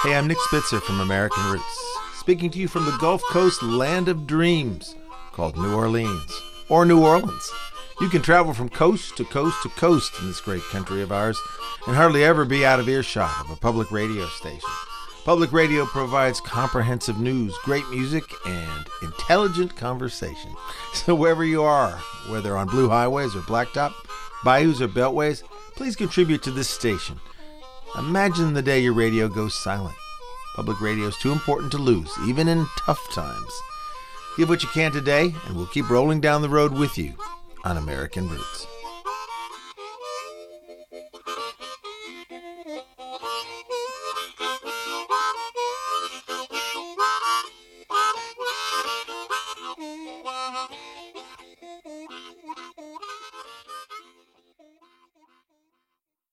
Hey, I'm Nick Spitzer from American Roots, speaking to you from the Gulf Coast land of dreams called New Orleans, or New Orleans. You can travel from coast to coast to coast in this great country of ours and hardly ever be out of earshot of a public radio station. Public radio provides comprehensive news, great music, and intelligent conversation. So wherever you are, whether on blue highways or blacktop, bayous or beltways, please contribute to this station. Imagine the day your radio goes silent. Public radio is too important to lose, even in tough times. Give what you can today, and we'll keep rolling down the road with you on American Roots.